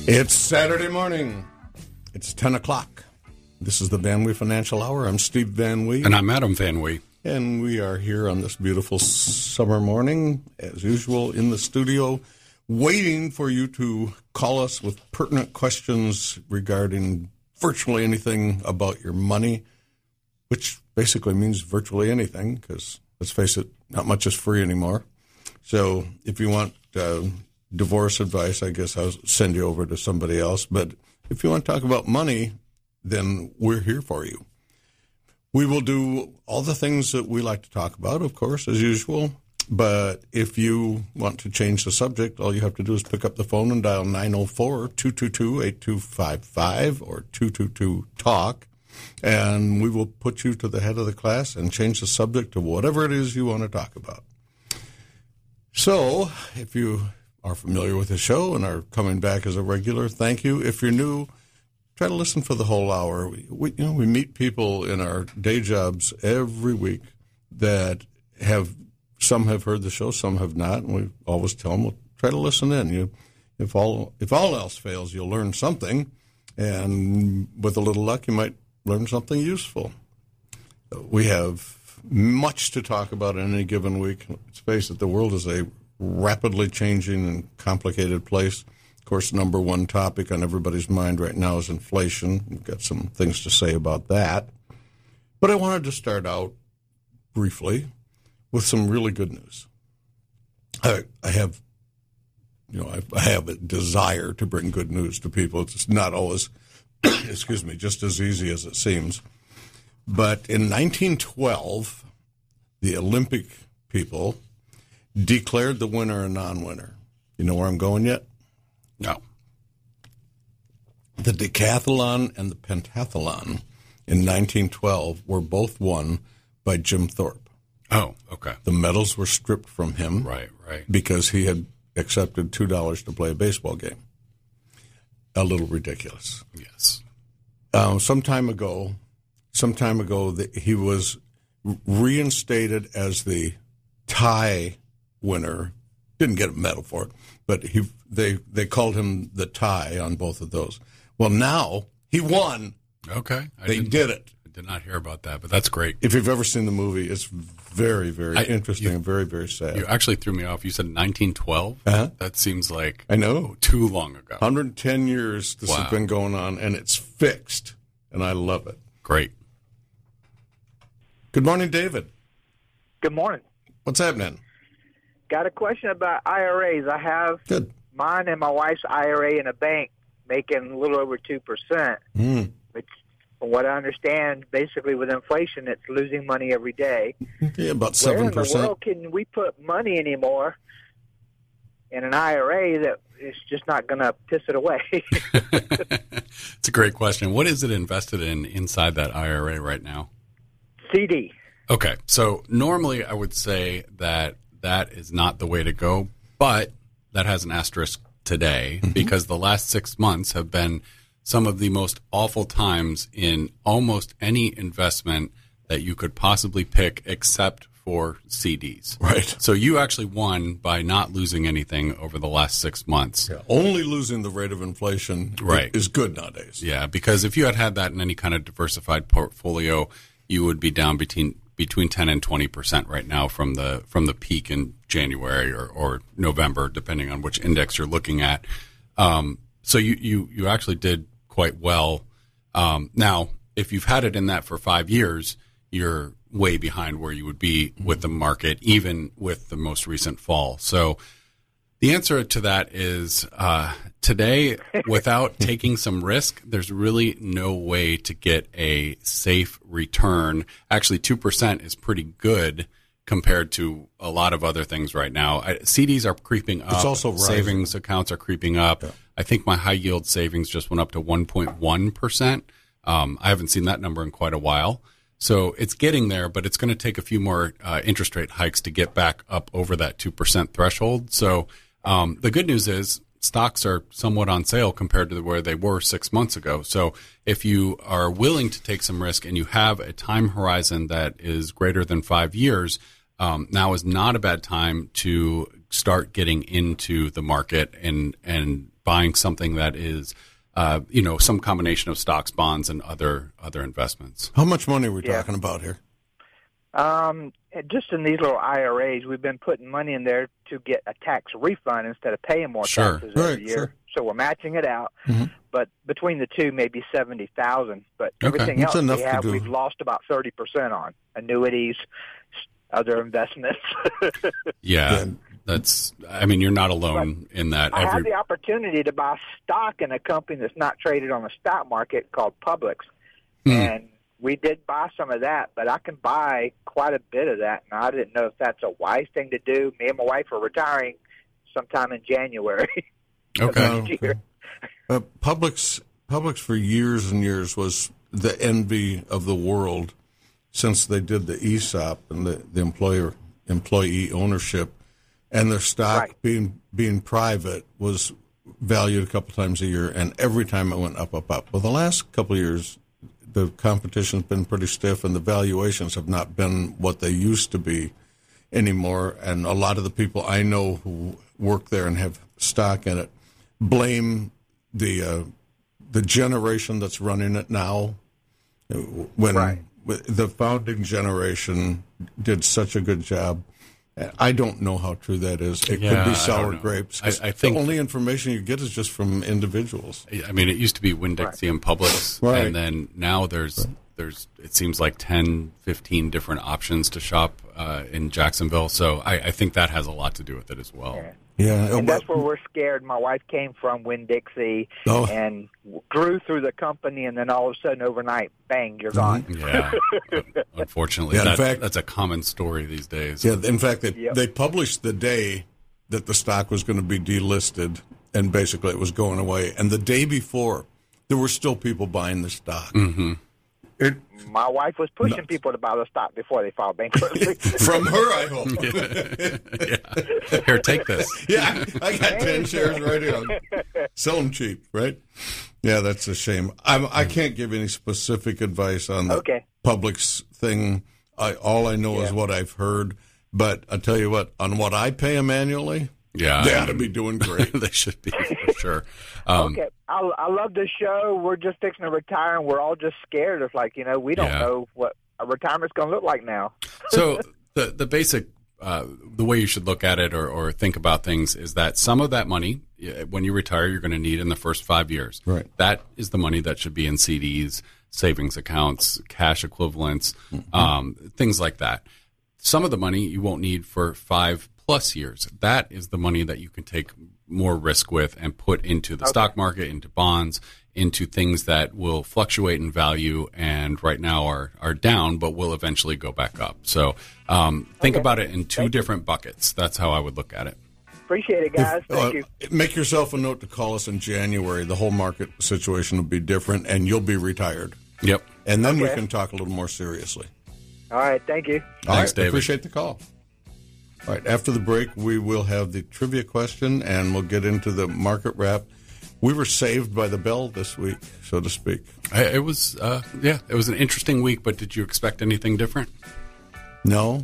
It's Saturday morning. It's 10 o'clock. This is the Van Wee Financial Hour. I'm Steve Van Wee. And I'm Adam Van Wee. And we are here on this beautiful summer morning, as usual, in the studio, waiting for you to call us with pertinent questions regarding virtually anything about your money, which basically means virtually anything, because, let's face it, not much is free anymore. So if you want divorce advice, I guess I'll send you over to somebody else. But if you want to talk about money, then we're here for you. We will do all the things that we like to talk about, of course, as usual. But if you want to change the subject, all you have to do is pick up the phone and dial 904-222-8255 or 222-TALK, and we will put you to the head of the class and change the subject to whatever it is you want to talk about. So if you are familiar with the show and are coming back as a regular, thank you. If you're new, try to listen for the whole hour. We meet people in our day jobs every week that some have heard the show, some have not, and we always tell them, well, try to listen in. If all else fails, you'll learn something, and with a little luck, you might learn something useful. We have much to talk about in any given week. Let's face it, the world is a rapidly changing and complicated place. Of course, number one topic on everybody's mind right now is inflation. We've got some things to say about that. But I wanted to start out briefly with some really good news. I have a desire to bring good news to people. It's not always, just as easy as it seems. But in 1912, the Olympic people declared the winner a non-winner. You know where I'm going yet? No. The decathlon and the pentathlon in 1912 were both won by Jim Thorpe. Oh, okay. The medals were stripped from him. Right. Because he had accepted $2 to play a baseball game. A little ridiculous. Yes. Some time ago, he was reinstated as the tie winner. Didn't get a medal for it, but they called him the tie on both of those. Well, now he won. Okay. They did it. I did not hear about that, but that's great. If you've ever seen the movie, it's very, very interesting and very, very sad. You actually threw me off. You said 1912? Uh-huh. That seems like I know too long ago. 110 years this has been going on, and it's fixed, and I love it. Great. Good morning, David. Good morning. What's happening? Got a question about IRAs. I have mine and my wife's IRA in a bank making a little over 2%, which, from what I understand, basically with inflation, it's losing money every day. Yeah, about 7%. Where in the world can we put money anymore in an IRA that is just not going to piss it away? It's a great question. What is it invested in inside that IRA right now? CD. Okay, so normally I would say that is not the way to go, but that has an asterisk today because the last 6 months have been some of the most awful times in almost any investment that you could possibly pick except for CDs. Right. So you actually won by not losing anything over the last 6 months. Yeah, only losing the rate of inflation is good nowadays. Yeah, because if you had that in any kind of diversified portfolio, you would be down between 10 and 20% right now from the peak in January or November, depending on which index you're looking at. So you actually did quite well. Now, if you've had it in that for 5 years, you're way behind where you would be with the market, even with the most recent fall. So the answer to that is today, without taking some risk, there's really no way to get a safe return. Actually, 2% is pretty good compared to a lot of other things right now. CDs are creeping up. It's also rising. Savings accounts are creeping up. Yeah. I think my high yield savings just went up to 1.1%. I haven't seen that number in quite a while. So it's getting there, but it's going to take a few more interest rate hikes to get back up over that 2% threshold. So the good news is stocks are somewhat on sale compared to where they were 6 months ago. So if you are willing to take some risk and you have a time horizon that is greater than 5 years, now is not a bad time to start getting into the market and buying something that is, some combination of stocks, bonds, and other investments. How much money are we talking about here? Just in these little IRAs, we've been putting money in there to get a tax refund instead of paying more taxes every year. Sure. So we're matching it out. Mm-hmm. But between the two, maybe 70,000. But everything else we've lost about 30% on annuities, other investments. Yeah. You're not alone in that. I had the opportunity to buy stock in a company that's not traded on the stock market called Publix. And we did buy some of that, but I can buy quite a bit of that. And I didn't know if that's a wise thing to do. Me and my wife are retiring sometime in January. Okay. Publix for years and years was the envy of the world since they did the ESOP and the employee ownership, and their stock being private was valued a couple times a year, and every time it went up. Well, the last couple of years, the competition's been pretty stiff, and the valuations have not been what they used to be anymore. And a lot of the people I know who work there and have stock in it blame the generation that's running it now. When the founding generation did such a good job. I don't know how true that is. It could be sour grapes. I think the only information you get is just from individuals. I mean, it used to be Winn-Dixie and Publix, and then now there's it seems like 10, 15 different options to shop in Jacksonville. So I think that has a lot to do with it as well. Yeah, and that's where we're scared. My wife came from Winn-Dixie and grew through the company, and then all of a sudden, overnight, bang, you're gone. Yeah, unfortunately, that's a common story these days. Yeah, in fact, they published the day that the stock was going to be delisted, and basically it was going away. And the day before, there were still people buying the stock. Mm-hmm. My wife was pushing people to buy the stock before they filed bankruptcy. From her, I hope. Yeah. Here, take this. Yeah, I got 10 shares right here. Sell them cheap, right? Yeah, that's a shame. I can't give any specific advice on the Publix thing. All I know is what I've heard. But I tell you what, on what I pay them annually, they ought to be doing great. They should be, for sure. Okay. I love the show. We're just fixing to retire, and we're all just scared. It's like, we don't know what a retirement's going to look like now. So the basic, the way you should look at it or think about things is that some of that money, when you retire, you're going to need in the first 5 years. Right. That is the money that should be in CDs, savings accounts, cash equivalents, things like that. Some of the money you won't need for 5+ years. That is the money that you can take more risk with and put into the stock market, into bonds, into things that will fluctuate in value and right now are down, but will eventually go back up. So think about it in two different buckets. That's how I would look at it. Appreciate it, guys. Thank you. Make yourself a note to call us in January. The whole market situation will be different, and you'll be retired. Yep. And then we can talk a little more seriously. All right. Thank you. Thanks, David. Appreciate the call. All right, after the break, we will have the trivia question, and we'll get into the market wrap. We were saved by the bell this week, so to speak. It was, it was an interesting week, but did you expect anything different? No.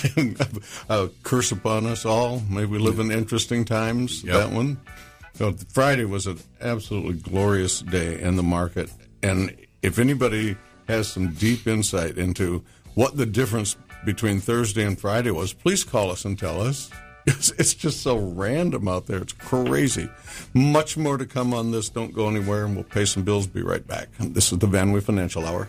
Curse upon us all. May we live in interesting times, that one. So Friday was an absolutely glorious day in the market, and if anybody has some deep insight into what the difference between Thursday and Friday was, please call us and tell us. It's just so random out there. It's crazy. Much more to come on this. Don't go anywhere, and we'll pay some bills. Be right back. This is the Van Wee Financial Hour.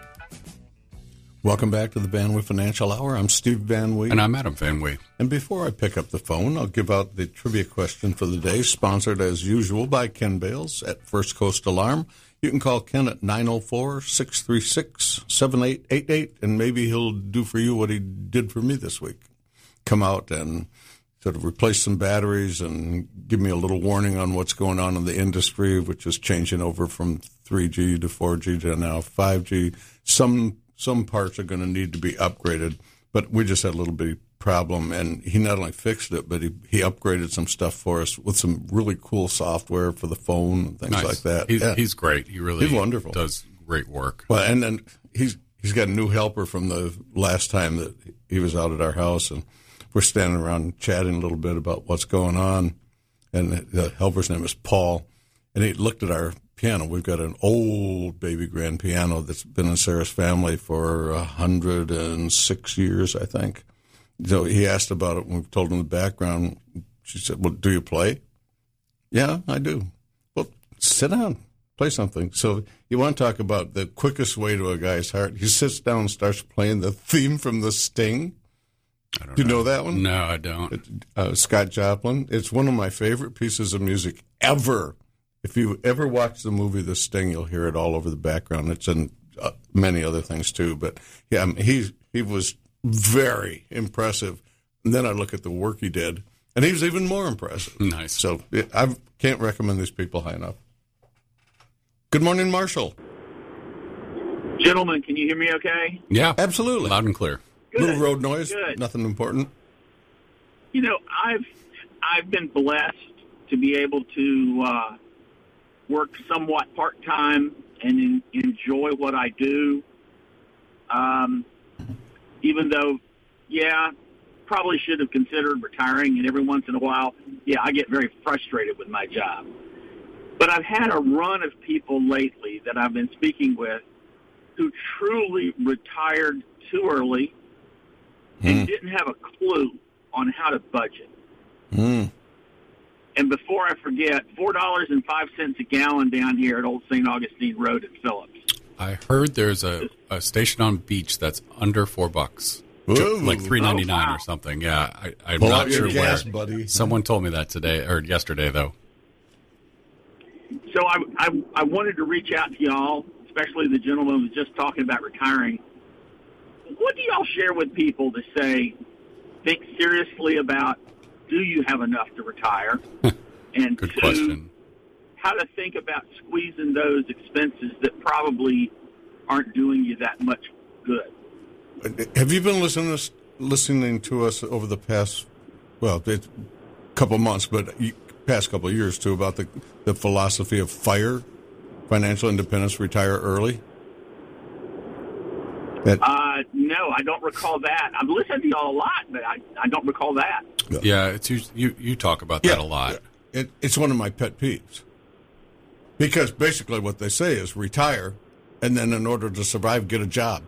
Welcome back to the Van Wee Financial Hour. I'm Steve Van Wee. And I'm Adam Van Wee. And before I pick up the phone, I'll give out the trivia question for the day, sponsored as usual by Ken Bales at First Coast Alarm. You can call Ken at 904-636-7888, and maybe he'll do for you what he did for me this week. Come out and sort of replace some batteries and give me a little warning on what's going on in the industry, which is changing over from 3G to 4G to now 5G. Some parts are going to need to be upgraded, but we just had a little bitty problem, and he not only fixed it, but he upgraded some stuff for us with some really cool software for the phone and things like that. He's great. He's wonderful. Does great work. Well, and then he's got a new helper from the last time that he was out at our house, and we're standing around chatting a little bit about what's going on. and the helper's name is Paul, and he looked at our piano. We've got an old baby grand piano that's been in Sarah's family for 106 years, I think. So he asked about it when we told him the background. She said, well, do you play? Yeah, I do. Well, sit down, play something. So you want to talk about the quickest way to a guy's heart. He sits down and starts playing the theme from The Sting. Do you know that one? No, I don't. Scott Joplin. It's one of my favorite pieces of music ever. If you ever watch the movie The Sting, you'll hear it all over the background. It's in many other things too. But yeah, he was very impressive. And then I look at the work he did, and he was even more impressive. Nice. So I can't recommend these people high enough. Good morning, Marshall. Gentlemen, can you hear me okay? Yeah. Absolutely. Loud and clear. Good. Little road noise, Good. Nothing important. You know, I've been blessed to be able to work somewhat part-time and enjoy what I do. Even though, probably should have considered retiring, and every once in a while, I get very frustrated with my job. But I've had a run of people lately that I've been speaking with who truly retired too early and didn't have a clue on how to budget. And before I forget, $4.05 a gallon down here at Old St. Augustine Road in Phillips. I heard there's a station on Beach that's under $4, like $3.99 or something. Yeah, I'm Pull not out your sure gas, where. buddy. Someone told me that today or yesterday, though. So I wanted to reach out to y'all, especially the gentleman who was just talking about retiring. What do y'all share with people to say, think seriously about, do you have enough to retire? And Good two, question. how to think about squeezing those expenses that probably aren't doing you that much good. Have you been listening to us over the past, couple of months, but past couple of years too, about the philosophy of FIRE, financial independence, retire early? No, I don't recall that. I've listened to y'all a lot, but I don't recall that. Yeah, it's you talk about that a lot. It's one of my pet peeves. Because basically what they say is retire, and then in order to survive, get a job.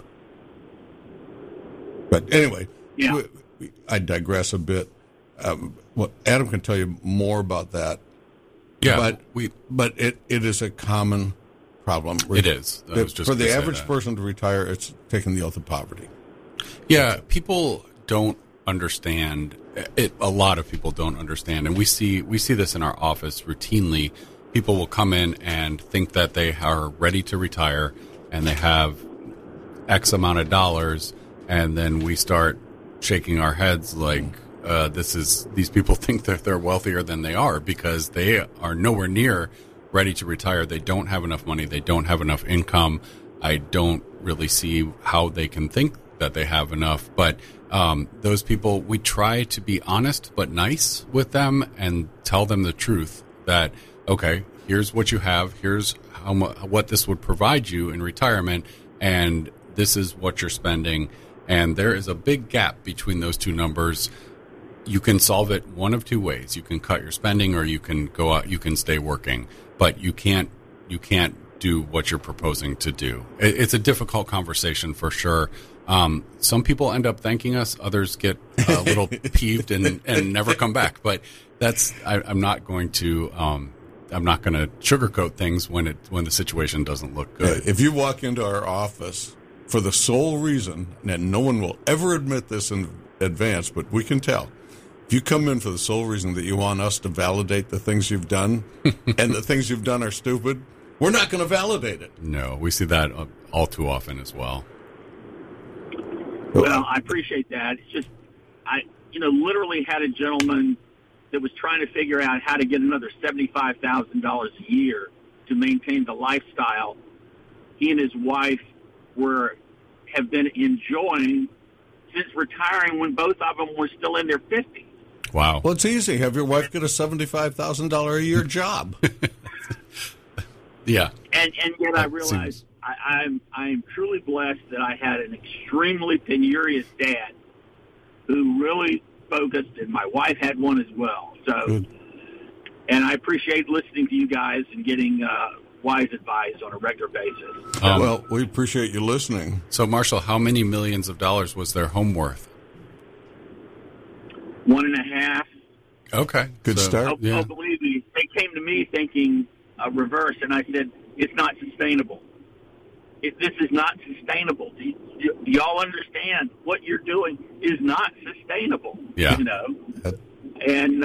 But anyway, I digress a bit. Adam can tell you more about that. Yeah, but it is a common problem. It is. For the average person to retire, it's taking the oath of poverty. Yeah, people don't understand it. A lot of people don't understand, and we see this in our office routinely. People will come in and think that they are ready to retire, and they have X amount of dollars, and then we start shaking our heads like these people think that they're wealthier than they are because they are nowhere near ready to retire. They don't have enough money. They don't have enough income. I don't really see how they can think that they have enough. But those people, we try to be honest but nice with them and tell them the truth that, okay, here's what you have. Here's what this would provide you in retirement, and this is what you're spending. And there is a big gap between those two numbers. You can solve it one of two ways. You can cut your spending, or you can go out, you can stay working, but you can't do what you're proposing to do. It's a difficult conversation for sure. Some people end up thanking us. Others get a little peeved and never come back. But I'm not going to sugarcoat things when the situation doesn't look good. If you walk into our office for the sole reason, and no one will ever admit this in advance, but we can tell. If you come in for the sole reason that you want us to validate the things you've done and the things you've done are stupid, we're not going to validate it. No, we see that all too often as well. Well, I appreciate that. It's just, I literally had a gentleman that was trying to figure out how to get another $75,000 a year to maintain the lifestyle he and his wife have been enjoying since retiring when both of them were still in their 50s. Wow. Well, it's easy. Have your wife get a $75,000 a year job. Yeah. And yet I realized I am truly blessed that I had an extremely penurious dad who really focused, and my wife had one as well. So And I appreciate listening to you guys and getting wise advice on a regular basis. Well, we appreciate you listening. So, Marshall, how many millions of dollars was their home worth? 1.5. Okay. Good start. Yeah. Oh, believe me, they came to me thinking reverse, and I said, it's not sustainable. This is not sustainable. Do y'all understand what you're doing is not sustainable? Yeah. And,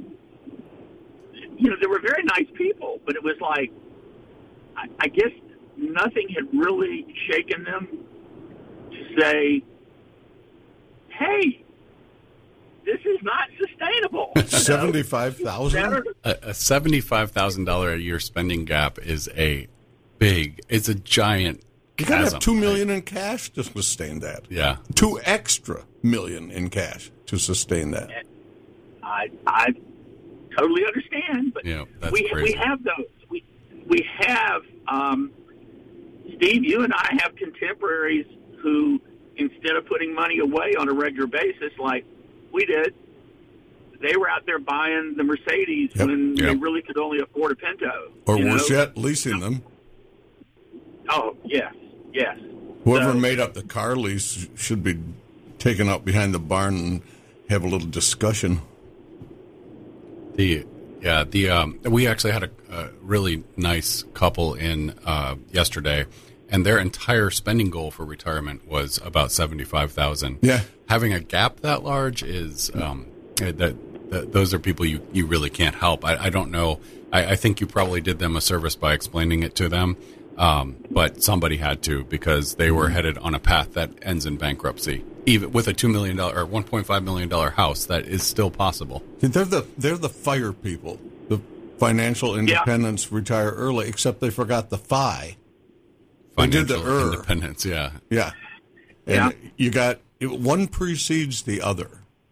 they were very nice people, but it was like, I guess nothing had really shaken them to say, hey, this is not sustainable. $75,000? A $75,000 a year spending gap is it's a giant You got to have chasm. $2 million in cash to sustain that. Yeah. $2 extra million in cash to sustain that. I totally understand, but that's we crazy. have those. We have, Steve, you and I have contemporaries who, instead of putting money away on a regular basis like we did, they were out there buying the Mercedes when they really could only afford a Pinto. Or worse yet, leasing them. Oh, yes. Whoever made up the car lease should be taken out behind the barn and have a little discussion. We actually had a really nice couple in yesterday, and their entire spending goal for retirement was about $75,000. Yeah, having a gap that large is those are people you really can't help. I don't know. I think you probably did them a service by explaining it to them, but somebody had to, because they were headed on a path that ends in bankruptcy. Even with a $2 million or $1.5 million house, that is still possible. They're the fire people. The financial independence retire early, except they forgot the FI. They did the independence, yeah. And you got one precedes the other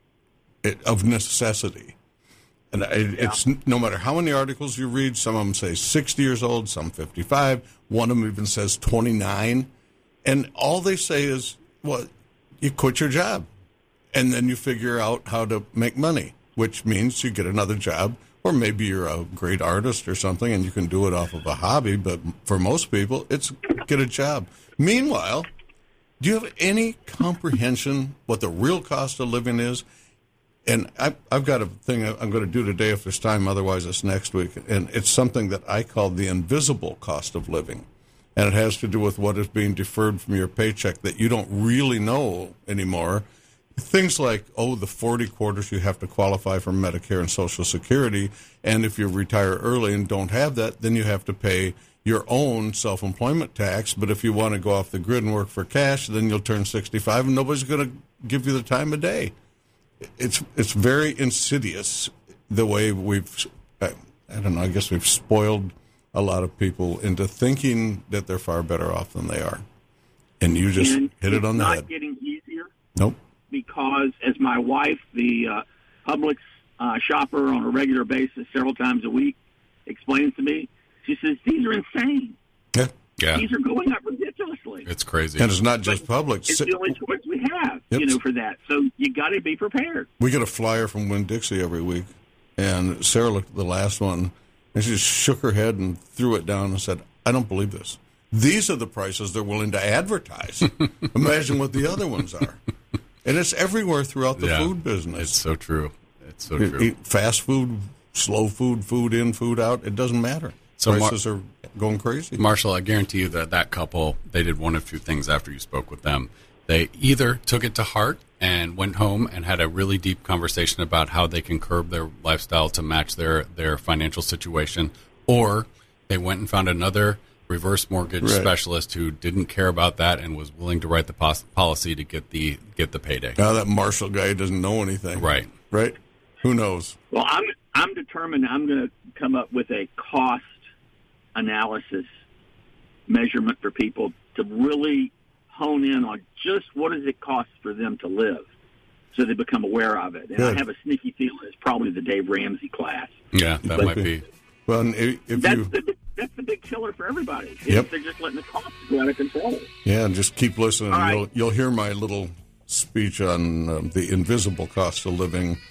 of necessity. And it's no matter how many articles you read, some of them say 60 years old, some 55. One of them even says 29. And all they say is, well, you quit your job, and then you figure out how to make money, which means you get another job, or maybe you're a great artist or something, and you can do it off of a hobby. But for most people, it's get a job. Meanwhile, do you have any comprehension what the real cost of living is? And I've got a thing I'm going to do today if there's time, otherwise it's next week. And it's something that I call the invisible cost of living. And it has to do with what is being deferred from your paycheck that you don't really know anymore. Things like, the 40 quarters you have to qualify for Medicare and Social Security. And if you retire early and don't have that, then you have to pay your own self-employment tax. But if you want to go off the grid and work for cash, then you'll turn 65 and nobody's going to give you the time of day. It's very insidious the way I guess we've spoiled a lot of people into thinking that they're far better off than they are. And you just hit it on the head. It's not getting easier. Nope. Because as my wife, the Publix shopper on a regular basis several times a week, explains to me, she says, these are insane. Yeah. These are going up ridiculously. It's crazy. And it's not just Publix. It's the only choice we have, for that. So you got to be prepared. We get a flyer from Winn-Dixie every week, and Sarah looked at the last one, and she just shook her head and threw it down and said, I don't believe this. These are the prices they're willing to advertise. Imagine what the other ones are. And it's everywhere throughout the food business. It's so true. It's so true. Eat fast food, slow food, food in, food out. It doesn't matter. So prices are going crazy. Marshall, I guarantee you that couple, they did one of two things after you spoke with them. They either took it to heart and went home and had a really deep conversation about how they can curb their lifestyle to match their financial situation, or they went and found another reverse mortgage specialist who didn't care about that and was willing to write the policy to get the payday. Now that Marshall guy doesn't know anything. Right. Who knows? Well, I'm determined I'm going to come up with a cost analysis measurement for people to really hone in on just what does it cost for them to live, so they become aware of it. And I have a sneaky feeling it's probably the Dave Ramsey class. Yeah, that might be. Well, that's the big killer for everybody. They're just letting the costs go out of control. Yeah, and just keep listening. Right. You'll hear my little speech on the invisible cost of living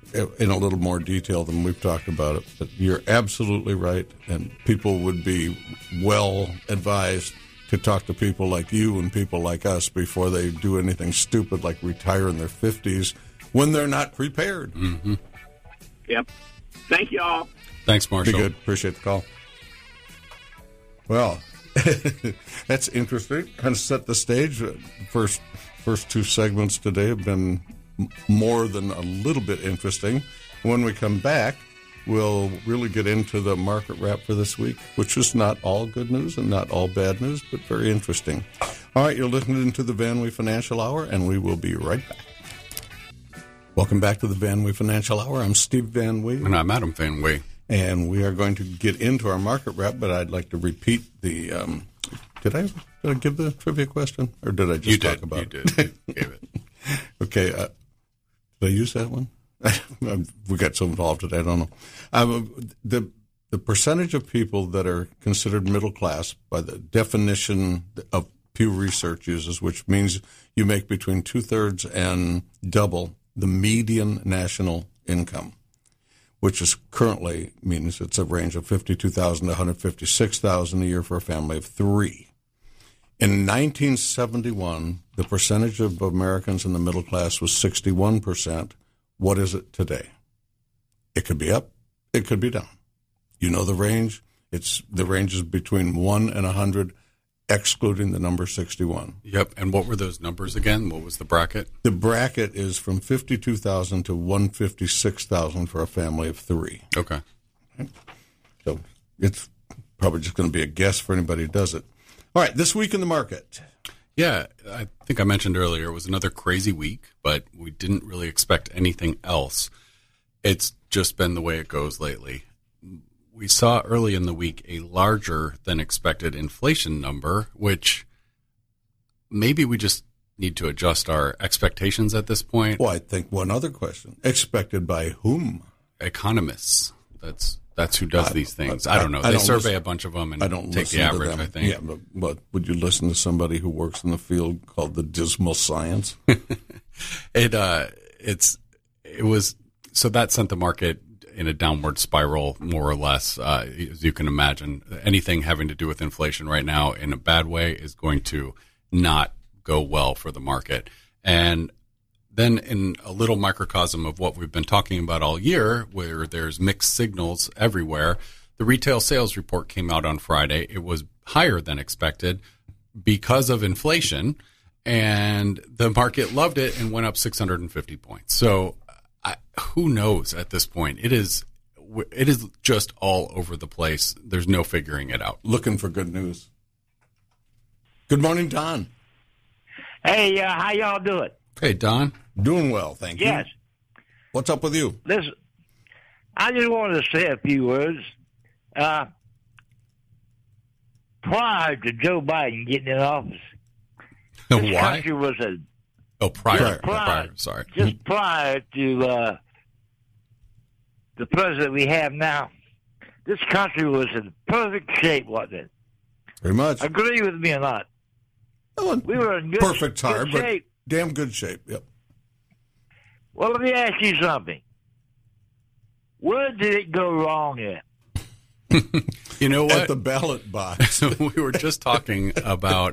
in a little more detail than we've talked about it. But you're absolutely right, and people would be well advised to talk to people like you and people like us before they do anything stupid like retire in their 50s when they're not prepared. Mm-hmm. Yep. Thank you all. Thanks, Marshall. Be good. Appreciate the call. Well, that's interesting. Kind of set the stage. First two segments today have been more than a little bit interesting. When we come back, we'll really get into the market wrap for this week, which is not all good news and not all bad news, but very interesting. All right, you're listening to the Van Wee Financial Hour, and we will be right back. Welcome back to the Van Wee Financial Hour. I'm Steve Van Wee. And I'm Adam Van Wee. And we are going to get into our market wrap, but I'd like to repeat the did I give the trivia question? Or did I just talk about it? You did. You gave it. Okay. Did I use that one? We got so involved today, I don't know. The percentage of people that are considered middle class by the definition of Pew Research uses, which means you make between 2/3 and double the median national income, which is currently means it's a range of $52,000 to $156,000 a year for a family of three. In 1971, the percentage of Americans in the middle class was 61%. What is it today? It could be up. It could be down. You know the range. The range is between 1 and 100, excluding the number 61. Yep. And what were those numbers again? What was the bracket? The bracket is from 52,000 to 156,000 for a family of three. Okay. So it's probably just going to be a guess for anybody who does it. All right, this week in the market. Yeah, I think I mentioned earlier it was another crazy week, but we didn't really expect anything else. It's just been the way it goes lately. We saw early in the week a larger than expected inflation number, which maybe we just need to adjust our expectations at this point. Well, I think one other question. Expected by whom? Economists. That's who does these things. I don't know. They survey a bunch of them and take the average, I think. Yeah, but would you listen to somebody who works in the field called the dismal science? It was so that sent the market in a downward spiral, more or less, as you can imagine. Anything having to do with inflation right now in a bad way is going to not go well for the market. And then in a little microcosm of what we've been talking about all year, where there's mixed signals everywhere, the retail sales report came out on Friday. It was higher than expected because of inflation, and the market loved it and went up 650 points. So who knows at this point? It is just all over the place. There's no figuring it out. Looking for good news. Good morning, Don. Hey, how y'all doing? Hey, Don. Doing well, thank you. Yes. What's up with you? Listen, I just wanted to say a few words. Prior to Joe Biden getting in office, this Why? country was Prior. Sorry. Just prior to the president we have now, this country was in perfect shape, wasn't it? Very much. Agree with me or not? We were in good, perfect good shape. But damn good shape. Yep. Well, let me ask you something. Where did it go wrong at? You know what? At the ballot box. We were just talking about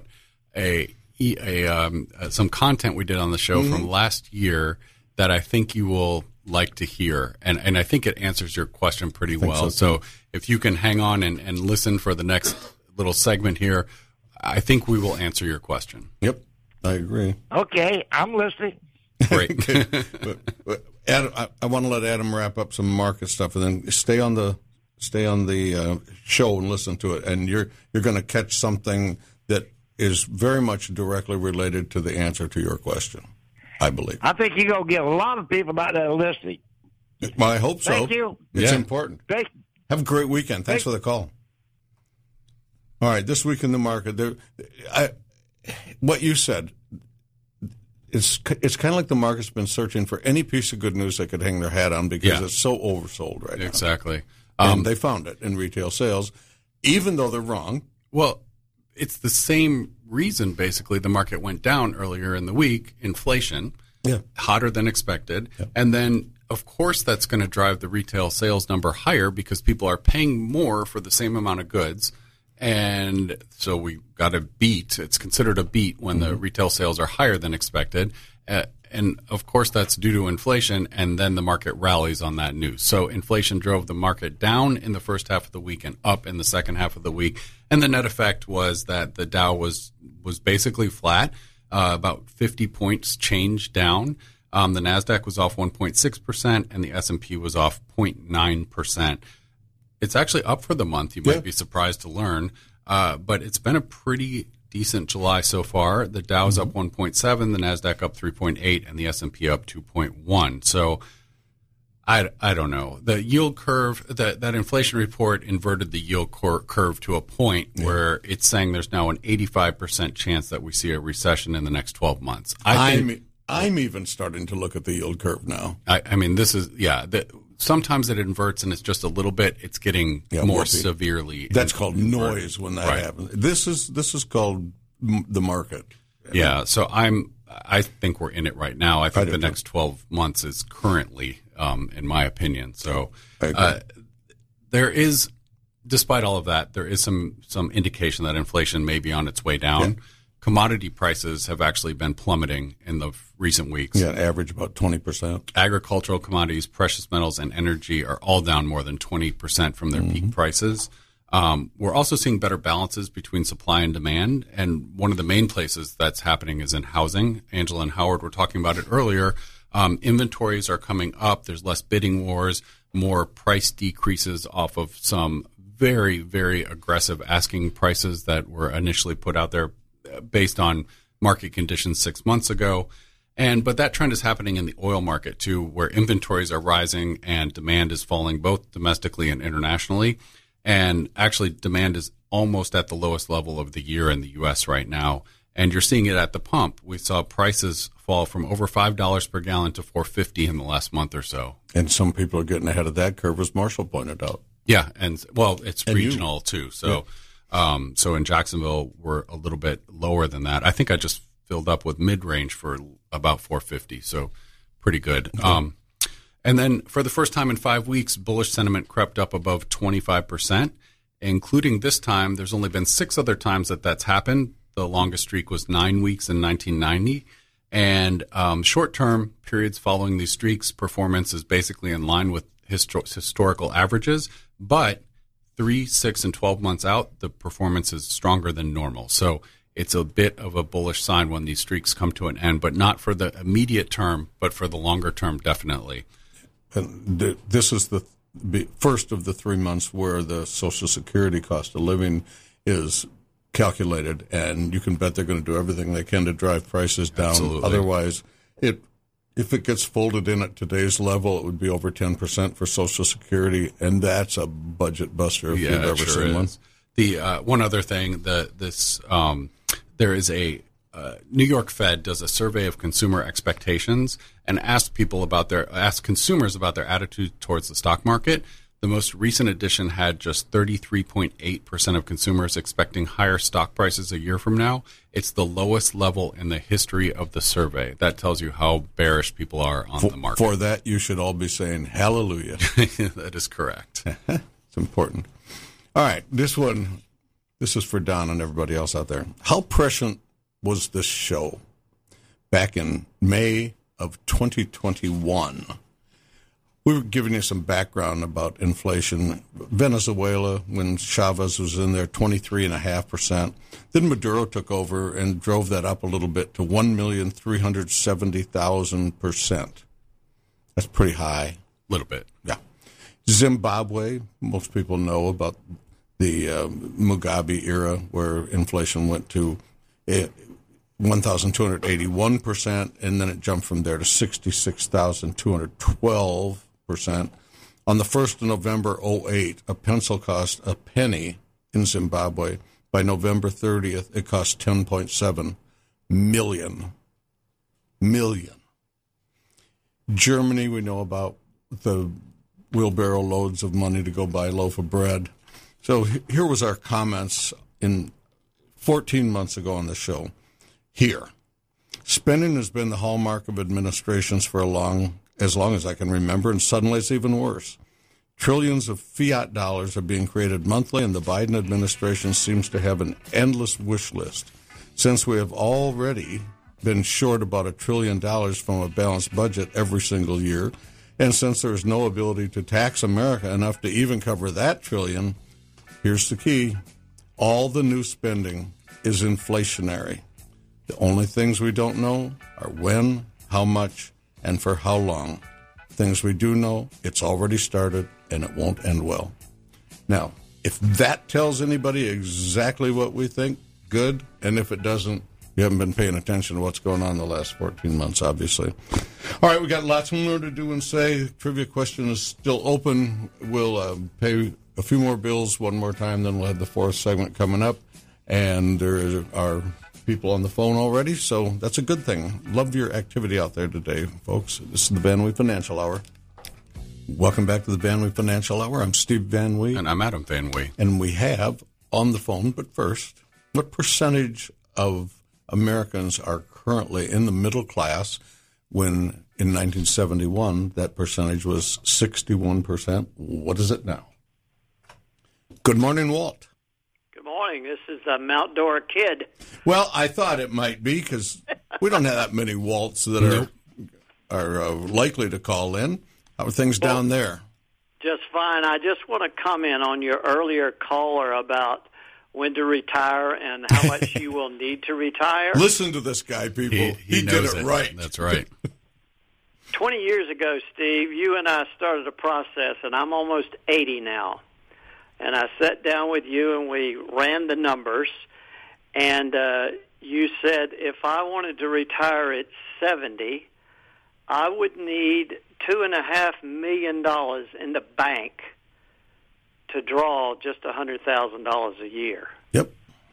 some content we did on the show from last year that I think you will like to hear, and I think it answers your question pretty well. So if you can hang on and listen for the next little segment here, I think we will answer your question. Yep, I agree. Okay, I'm listening. Great. But Adam, I want to let Adam wrap up some market stuff, and then stay on the show and listen to it. And you're going to catch something that is very much directly related to the answer to your question, I believe. I think you're going to get a lot of people out there listening. Well, I hope so. Thank you. It's important. Thank you. Have a great weekend. Thanks for the call. All right, this week in the market, what you said, it's kind of like the market's been searching for any piece of good news they could hang their hat on because it's so oversold right now. Exactly. And they found it in retail sales, even though they're wrong. Well, it's the same reason, basically, the market went down earlier in the week, inflation, hotter than expected. Yeah. And then of course, that's going to drive the retail sales number higher because people are paying more for the same amount of goods. And so we got a beat. It's considered a beat when the retail sales are higher than expected. And of course, that's due to inflation, and then the market rallies on that news. So inflation drove the market down in the first half of the week and up in the second half of the week. And the net effect was that the Dow was basically flat, about 50 points change down. The NASDAQ was off 1.6%, and the S&P was off 0.9%. It's actually up for the month. You might be surprised to learn, but it's been a pretty decent July so far. The Dow's up 1.7, the NASDAQ up 3.8, and the S&P up 2.1. So I don't know. The yield curve, that inflation report inverted the yield curve to a point where it's saying there's now an 85% chance that we see a recession in the next 12 months. I'm even starting to look at the yield curve now. I mean, this is, sometimes it inverts and it's just a little bit. It's getting more severely. That's called noise when that happens. This is called the market. Yeah. So I think we're in it right now. I think the next 12 months is currently, in my opinion. So there is, despite all of that, there is some indication that inflation may be on its way down. Yeah. Commodity prices have actually been plummeting in the recent weeks. Yeah, average about 20%. Agricultural commodities, precious metals, and energy are all down more than 20% from their peak prices. We're also seeing better balances between supply and demand, and one of the main places that's happening is in housing. Angela and Howard were talking about it earlier. Inventories are coming up. There's less bidding wars, more price decreases off of some very, very aggressive asking prices that were initially put out there based on market conditions 6 months ago. But that trend is happening in the oil market too, where inventories are rising and demand is falling both domestically and internationally. And actually demand is almost at the lowest level of the year in the U.S. right now. And you're seeing it at the pump. We saw prices fall from over $5 per gallon to $4.50 in the last month or so. And some people are getting ahead of that curve, as Marshall pointed out. Yeah. And well, it's regional too. So, so in Jacksonville, we're a little bit lower than that. I think I just filled up with mid-range for about $4.50. So pretty good. Okay. And then for the first time in 5 weeks, bullish sentiment crept up above 25%, including this time. There's only been 6 other times that's happened. The longest streak was 9 weeks in 1990. And short-term periods following these streaks, performance is basically in line with historical averages. But 3, 6, and 12 months out, the performance is stronger than normal. So it's a bit of a bullish sign when these streaks come to an end, but not for the immediate term, but for the longer term, definitely. And this is the first of the 3 months where the Social Security cost of living is calculated, and you can bet they're going to do everything they can to drive prices down. Absolutely. Otherwise, if it gets folded in at today's level, it would be over 10% for Social Security, and that's a budget buster if you've ever seen one. The one other thing, there is a New York Fed does a survey of consumer expectations and asked consumers about their attitude towards the stock market. The most recent edition had just 33.8% of consumers expecting higher stock prices a year from now. It's the lowest level in the history of the survey. That tells you how bearish people are on the market. For that, you should all be saying hallelujah. That is correct. It's important. All right, this is for Don and everybody else out there. How prescient was this show back in May of 2021? We were giving you some background about inflation. Venezuela, when Chavez was in there, 23.5%. Then Maduro took over and drove that up a little bit to 1,370,000%. That's pretty high. A little bit. Yeah. Zimbabwe, most people know about the Mugabe era, where inflation went to 1,281%, and then it jumped from there to 66,212%. On the 1st of November 2008, a pencil cost a penny in Zimbabwe. By November 30th, it cost 10.7 million. Germany, we know about the wheelbarrow loads of money to go buy a loaf of bread. So here was our comments in 14 months ago on the show. Here, spending has been the hallmark of administrations for a long as long as I can remember, and suddenly it's even worse. Trillions of fiat dollars are being created monthly, and the Biden administration seems to have an endless wish list. Since we have already been short about $1 trillion from a balanced budget every single year, and since there is no ability to tax America enough to even cover that trillion, here's the key. All the new spending is inflationary. The only things we don't know are when, how much, and for how long. Things we do know, it's already started, and it won't end well. Now, if that tells anybody exactly what we think, good. And if it doesn't, you haven't been paying attention to what's going on in the last 14 months, obviously. All right, we got lots more to do and say. Trivia question is still open. We'll pay a few more bills one more time, then we'll have the fourth segment coming up. And there are people on the phone already, so that's a good thing. Love your activity out there today, folks. This is the Van Wee Financial Hour. Welcome back to the Van Wee Financial Hour. I'm Steve Van Wee. And I'm Adam Van Wee. And we have on the phone, but first, what percentage of Americans are currently in the middle class when in 1971 that percentage was 61%? What is it now? Good morning, Walt. Good morning. This is a Mount Dora kid. Well, I thought it might be because we don't have that many Walts that are likely to call in. How are things down there? Just fine. I just want to comment on your earlier caller about when to retire and how much you will need to retire. Listen to this guy, people. He did it right. That's right. 20 years ago, Steve, you and I started a process, and I'm almost 80 now. And I sat down with you, and we ran the numbers, and you said if I wanted to retire at 70, I would need $2.5 million in the bank to draw just $100,000 a year. Yep.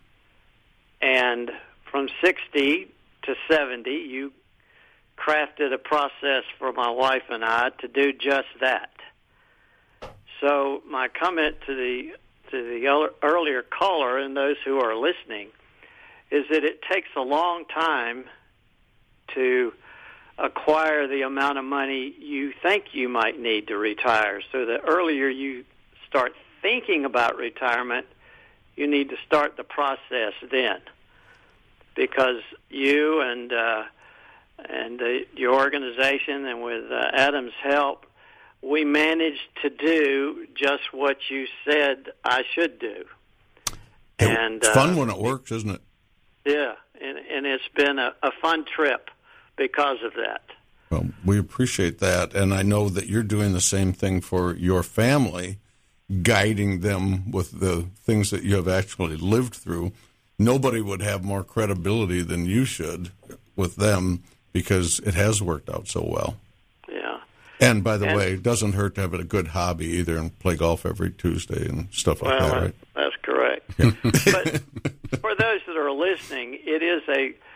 And from 60 to 70, you crafted a process for my wife and I to do just that. So my comment to the earlier caller and those who are listening is that it takes a long time to acquire the amount of money you think you might need to retire. So the earlier you start thinking about retirement, you need to start the process then, because you and your organization and with Adam's help, we managed to do just what you said I should do. It's fun when it works, isn't it? Yeah, and it's been a fun trip because of that. Well, we appreciate that, and I know that you're doing the same thing for your family, guiding them with the things that you have actually lived through. Nobody would have more credibility than you should with them because it has worked out so well. Yeah. And by the way, it doesn't hurt to have a good hobby either and play golf every Tuesday and stuff like that, right? That's correct. Yeah. But for those that are listening, it is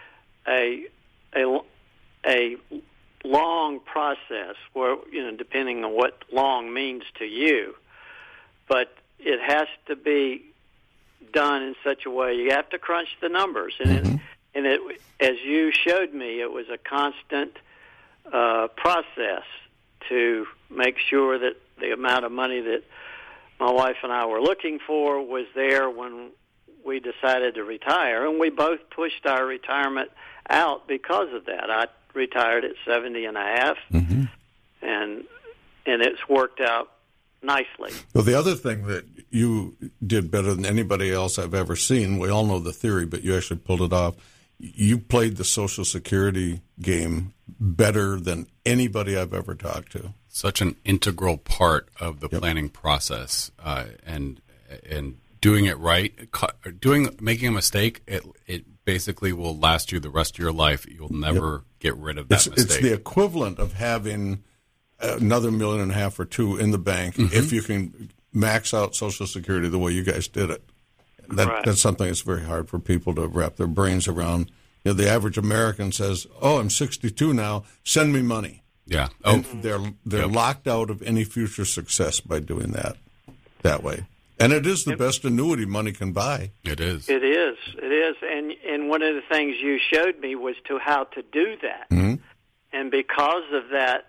a long process where, depending on what long means to you, but it has to be done in such a way. You have to crunch the numbers. And it, as you showed me, it was a constant process to make sure that the amount of money that my wife and I were looking for was there when we decided to retire. And we both pushed our retirement out because of that. I retired at 70 and a half, and it's worked out nicely. Well, the other thing that you did better than anybody else I've ever seen, we all know the theory, but you actually pulled it off. You played the Social Security game better than anybody I've ever talked to. Such an integral part of the planning process, and doing it right, making a mistake, it basically will last you the rest of your life. You'll never get rid of that mistake. It's the equivalent of having another $1.5 million or $2 million in the bank if you can max out Social Security the way you guys did it. That's something that's very hard for people to wrap their brains around. The average American says, "Oh, I'm 62 now. Send me money." Yeah. And they're locked out of any future success by doing that way. And it is the best annuity money can buy. It is. It is. And one of the things you showed me was how to do that. And because of that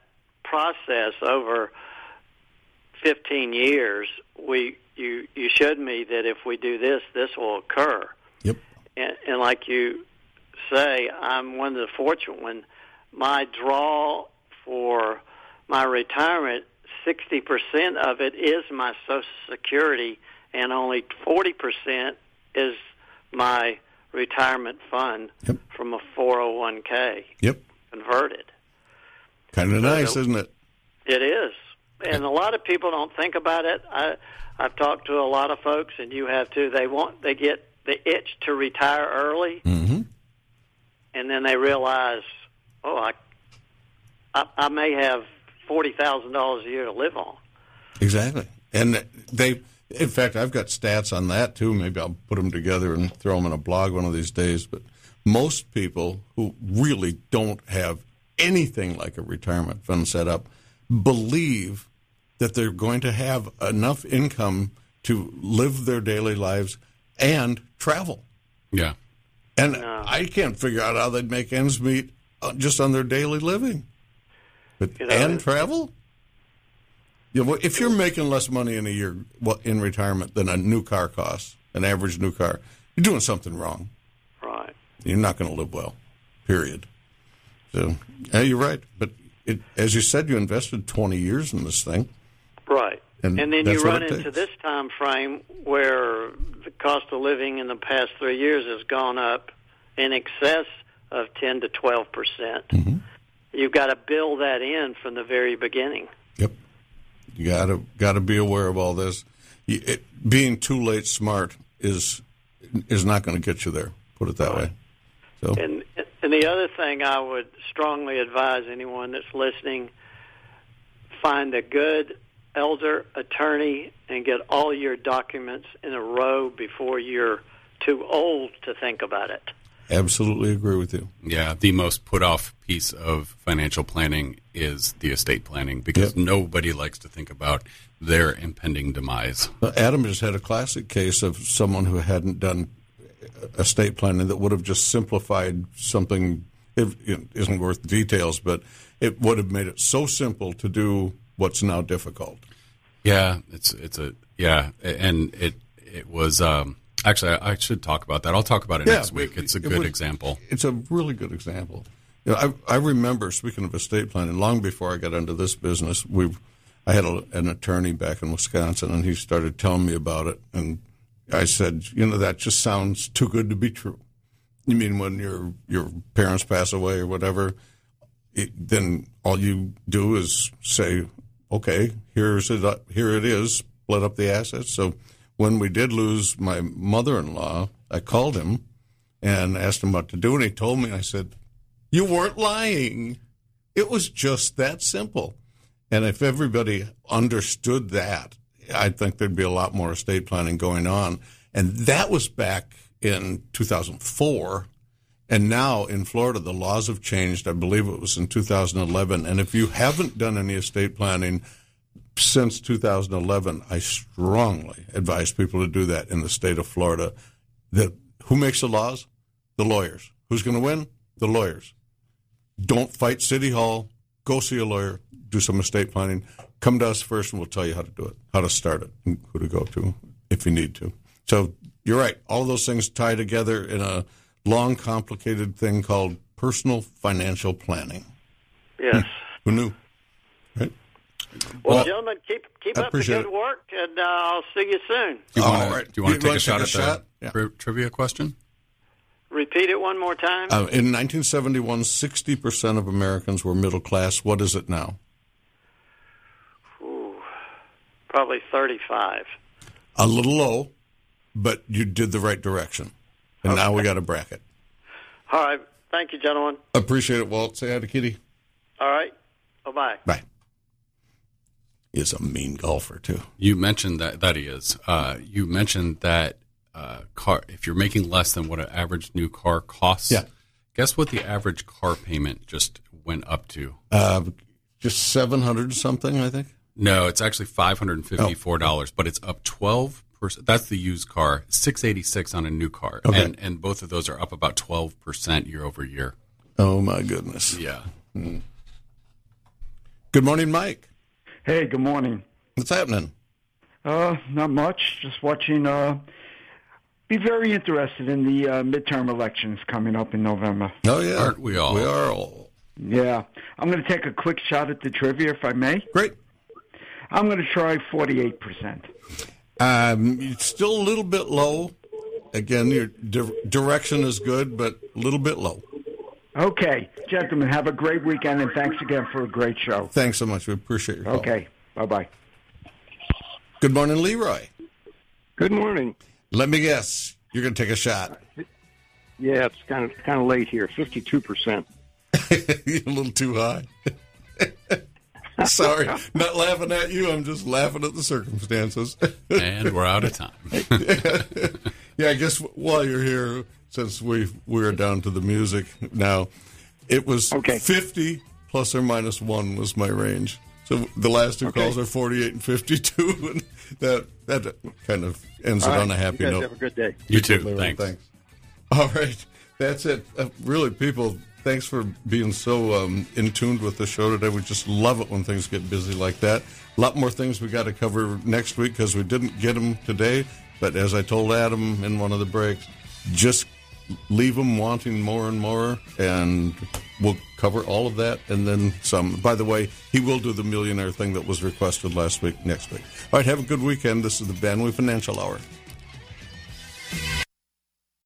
process over 15 years, you showed me that if we do this, this will occur. Yep. And like you say, I'm one of the fortunate when my draw for my retirement, 60% of it is my Social Security, and only 40% is my retirement fund from a 401k converted. Kind of nice, isn't it? It is. And a lot of people don't think about it. I've talked to a lot of folks, and you have too. They get the itch to retire early, and then they realize, I may have $40,000 a year to live on. Exactly. And in fact, I've got stats on that too. Maybe I'll put them together and throw them in a blog one of these days. But most people who really don't have anything like a retirement fund set up believe that they're going to have enough income to live their daily lives and travel. Yeah. And I can't figure out how they'd make ends meet just on their daily living. But and travel? If you're making less money in a year in retirement than a new car costs, an average new car, you're doing something wrong. Right. You're not going to live well, period. So, yeah, you're right. But as you said, you invested 20 years in this thing. Right. And then you run into takes. this time frame where the cost of living in the past 3 years has gone up in excess of 10 to 12%. Mm-hmm. You've got to build that in from the very beginning. Yep. You got to be aware of all this. Being too late smart is not going to get you there. Put it that way. So. And the other thing I would strongly advise anyone that's listening, find a good elder attorney and get all your documents in a row before you're too old to think about it. Absolutely agree with you. Yeah, the most put-off piece of financial planning is the estate planning because nobody likes to think about their impending demise. Adam just had a classic case of someone who hadn't done estate planning that would have just simplified something. It isn't worth details, but it would have made it so simple to do what's now difficult. Yeah, and it was. Actually, I should talk about that. I'll talk about it next week. It's a good example. It's a really good example. I remember, speaking of estate planning, long before I got into this business, I had an attorney back in Wisconsin, and he started telling me about it. And I said, that just sounds too good to be true. You mean when your parents pass away or whatever, then all you do is say, okay, here it is, split up the assets. So when we did lose my mother-in-law, I called him and asked him what to do, and he told me, I said, you weren't lying. It was just that simple. And if everybody understood that, I think there'd be a lot more estate planning going on. And that was back in 2004. And now in Florida, the laws have changed. I believe it was in 2011. And if you haven't done any estate planning since 2011, I strongly advise people to do that in the state of Florida. Who makes the laws? The lawyers. Who's going to win? The lawyers. Don't fight City Hall. Go see a lawyer. Do some estate planning. Come to us first, and we'll tell you how to do it, how to start it, and who to go to if you need to. So you're right. All those things tie together in a long, complicated thing called personal financial planning. Yes. Who knew? Right? Well, gentlemen, keep up the good work, and I'll see you soon. Do you want to take a shot at the trivia question? Repeat it one more time. In 1971, 60% of Americans were middle class. What is it now? Probably 35. A little low, but you did the right direction. And now we got a bracket. All right. Thank you, gentlemen. Appreciate it, Walt. Say hi to Kitty. All right. Bye-bye. Bye. He's a mean golfer, too. You mentioned that he is. You mentioned that car. If you're making less than what an average new car costs, guess what the average car payment just went up to? Just $700 something, I think. No, it's actually $554, but it's up 12%. That's the used car. $686 on a new car, and both of those are up about 12% year over year. Oh my goodness! Yeah. Good morning, Mike. Hey, good morning. What's happening? Not much. Just watching. Be very interested in the midterm elections coming up in November. Oh, yeah. Aren't we all? We are all. Yeah. I'm going to take a quick shot at the trivia, if I may. Great. I'm going to try 48%. It's still a little bit low. Again, your direction is good, but a little bit low. Okay. Gentlemen, have a great weekend, and thanks again for a great show. Thanks so much. We appreciate your call. Okay. Bye-bye. Good morning, Leroy. Good morning. Let me guess. You're going to take a shot. Yeah, it's kind of late here. 52%. You're a little too high. Sorry, not laughing at you. I'm just laughing at the circumstances. And we're out of time. Yeah, I guess while you're here, since we're down to the music now, it was 50 plus or minus 1 was my range. So the last two calls are 48 and 52, and that kind of ends it on a happy you guys note. Have a good day. You too. Thanks. All right, that's it. Really, people, thanks for being so in tune with the show today. We just love it when things get busy like that. A lot more things we got to cover next week because we didn't get them today. But as I told Adam in one of the breaks, just leave them wanting more and more, and we'll cover all of that and then some. By the way, he will do the millionaire thing that was requested last week next week. All right, have a good weekend. This is the Van Wee Financial Hour.